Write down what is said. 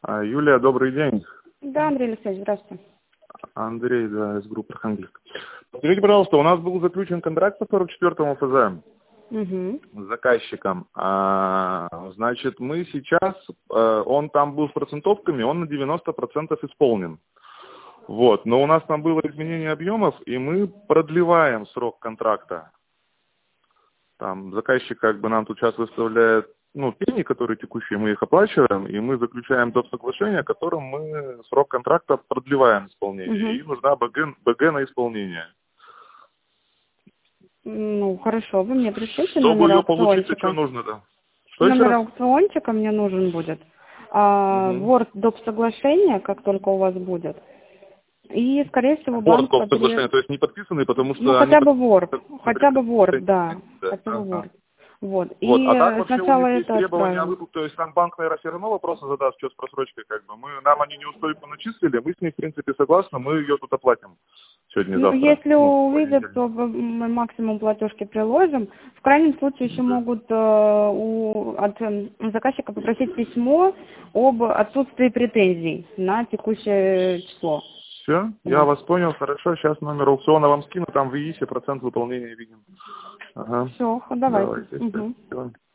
Юлия, добрый день. Да, Андрей Алексеевич, здравствуйте. Андрей, да, из группы Архангельск. Скажите, пожалуйста, у нас был заключен контракт по 44-му ФЗ с заказчиком. Значит, мы сейчас, он там был с процентовками, он на 90% исполнен. Вот, но у нас там было изменение объемов, и мы продлеваем срок контракта. Там заказчик как бы нам тут сейчас выставляет, пени, которые текущие, мы их оплачиваем, и мы заключаем доп. Соглашение, которым мы срок контракта продлеваем исполнение. И нужна БГ на исполнение. Хорошо, вы мне пришлите Чтобы номер ее получить, аукциончика. что нужно, да? Номер аукциончика мне нужен будет. Word доп. Соглашение, как только у вас будет. И, скорее всего, банк... Word доп. Соглашение, то есть не подписанные, потому что... хотя бы Word, да. Хотя бы Word. Вот. И а так вообще сначала у них есть это требования о отправим. выплате, то есть там банк, наверное, все равно вопросы задаст, что с просрочкой, как бы. Нам они неустойку начислили, мы с ней, в принципе, согласны, мы ее тут оплатим сегодня-завтра. Если увидят, то мы максимум платежки приложим. В крайнем случае еще могут от заказчика попросить письмо об отсутствии претензий на текущее число. Все, я вас понял, хорошо, сейчас номер аукциона вам скину, там в ИИСе процент выполнения видим. Ага. Все, давайте.